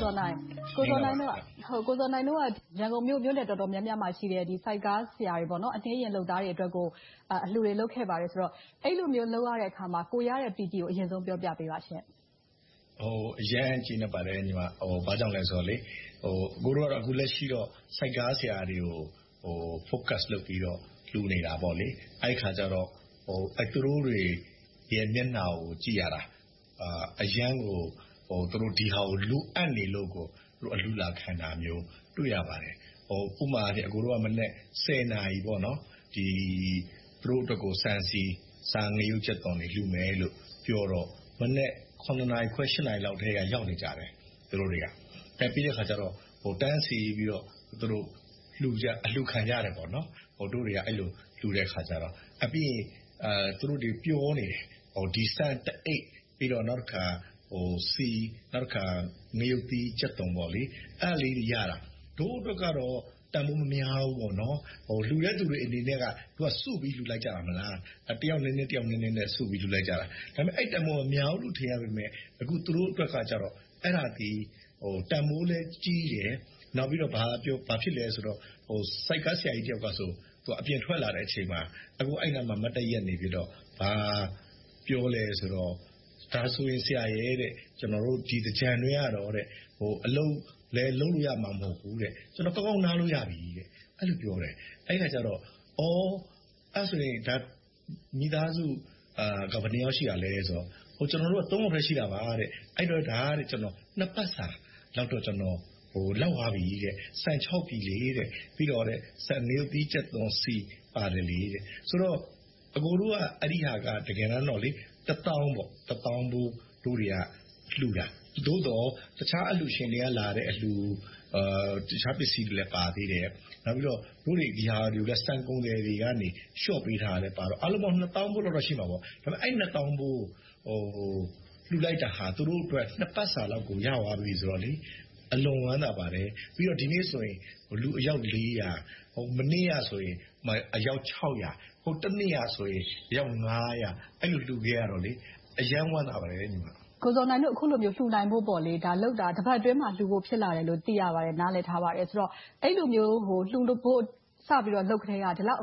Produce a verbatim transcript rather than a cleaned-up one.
ဇော်နိုင်ကိုဇော်နိုင်တို့ကိုဇော်နိုင်တို့ကရန်ကုန်မြို့မြို့နယ်တော်တော်များများမှာရှိတဲ့ဒီစိုက်ကားဆရာတွေပေါ့နော်အနှင်းရင်လုပ်သားတွေအတွက်ကိုအလှူတွေလုပ်ခဲ့ပါတယ်ဆိုတော့အဲ့လိုမျိုးလုပ်ရတဲ့အခါမှာကိုရတဲ့ ပီ တီ ကိုအရင်ဆုံးပြောပြပေးပါရှင့်ဟိုအရန်ကြည့်နေပါတယ်ညီမဟိုဘာကြောင့်လဲဆိုတော့လေဟိုကိုတို့ကတော့အခုလက်ရှိတော့စိုက်ကားဆရာတွေကိုဟို focus လုပ်ပြီးတော့လှူနေတာပေါ့လေအဲ့ခါကျတော့ဟိုအဲ့သူတို့တွေရဲ့မျက်နှာကိုကြည့်ရတာအာအရန်ကိုဟိုသူတို့ဒီဟာကိုလူအပ်နေလို့ကိုသူတို့အလူလာခံတာမျိုးတွေ့ရပါတယ်ဟိုဥမာအကိုတို့ကမနေ့ဆယ်နာရီပေါ့နော်ဒီသူတို့အတွက်ကိုစံစီစာငရုတ်ချက်တော်နေလှူမယ်လို့ပြောတော့မနေ့ခုနှစ်နာရီခွဲရှစ်နာရီလောက်တည်းကရောက်နေကြတယ်သူတို့တွေကအဲပြီးတဲ့ခါကျတော့ဟိုတန်းစီပြီးတော့သူတို့လှူကြအလှူခံရတယ်ပေါ့နော်ဟိုတို့တွေကအဲ့လိုလှူတဲ့ခါကျတော့အပြီးအဲသူတို့တွေပြောနေတယ်ဟိုဒီစံတအိတ်ပြီးတော့နောက်တစ်ခါဟိုစီနောက်တစ်ခါငရုတ်တီးချက်တုံပေါ့လေအဲ့လေးတွေရတာတို့အတွက်ကတော့တန်ဖိုးမများဘူးပေါ့နော်ဟိုလှူတဲ့သူတွေအနေနဲ့ကသူကစုပြီးလှူလိုက်ကြတာမလားတယောက်နည်းနည်းတယောက်နည်းနည်းနဲ့စုပြီးလှူလိုက်ကြတာဒါပေမဲ့အဲ့တန်ဖိုးမများဘူးလို့ထင်ရပေမဲ့အခုသူတို့အတွက်ကကြတော့အဲ့ဒါဒီဟိုတန်ဖိုးလဲကြီးတယ်နောက်ပြီးတော့ဘာပြောဘာဖြစ်လဲဆိုတော့ဟိုစိုက်ကားဆရာကြီးတယောက်ကဆိုသူအပြင်ထွက်လာတဲ့အချိန်မှာအခုအဲ့နာမှာမတ်တရက်နေပြီးတော့ဘာပြောလဲဆိုတော့ဒါဆိုရင်ဆရာရဲ့တဲ့ကျွန်တော်တို့ဒီကြံတွေရတော့တဲ့ဟိုအလုံးလဲလုံးလို့ရမှာမဟုတ်ဘူးတဲ့ကျွန်တော်ကောင်းကောင်းနားလို့ရပြီတဲ့အဲ့လိုပြောတယ်အဲ့ခါကျတော့အော်အဲ့ဆိုရင်ဒါမိသားစုအာကဘယ်နှစ်ယောက်ရှိရလဲဆိုတော့ဟိုကျွန်တော်တို့ကသုံးယောက်ပဲရှိတာပါတဲ့အဲ့တော့ဒါတဲ့ကျွန်တော်နှစ်ပတ်စာလောက်တော့ကျွန်တော်ဟိုလောက်သွားပြီတဲ့စံ၆ပြီလေတဲ့ပြီးတော့တဲ့စံနေသီးချက်သွန်စီပါတယ်လေတဲ့ဆိုတော့အကိုတို့ကအဲ့ဒီဟာကတကယ်တော့လေတထောင်ပေါ့တထောင်ဘူးတို့တွေကလှူတာသို့တော့တခြားအလှူရှင်တွေကလာတဲ့အလှူအာတခြားပစ္စည်းတွေလည်းပါသေးတယ်နောက်ပြီးတော့တို့တွေဒီဟာတွေကိုလည်းစတန်ကုန်တယ်တွေကနေရှော့ပေးထားတယ်ပါတော့အလုံးပေါင်းနှစ်ထောင်ဘူးလောက်တော့ရှိမှာပေါ့ဒါပေမဲ့အဲ့နှစ်ထောင်ဘူးဟိုလှူလိုက်တာဟာသူတို့အတွက်နှစ်ပတ်စာလောက်ကိုရသွားပြီဆိုတော့လေအလွန်ဝမ်းသာပါတယ်ပြီးတော့ဒီနေ့ဆိုရင်လူအယောက်၄ရာဟိုမနေ့ကဆိုရင်အယောက်၆ရာဟိုတနေ့ကဆိုရင်အယောက်၅ရာအဲ့လိုလူခဲ့ရတော့လေအယမ်းဝမ်းသာပါတယ်ညီမကိုဇော်နိုင်တို့အခုလိုမျိုးလှူနိုင်ဖို့ပေါ့လေဒါလောက်တာတစ်ပတ်အတွင်းမှာလှူဖို့ဖြစ်လာတယ်လို့သိရပါတယ်နားလည်ထားပါတယ်ဆိုတော့အဲ့လိုမျိုးဟိုလှူလို့ဖို့စပြီးတော့လုပ်ခတဲ့ကဒီလောက်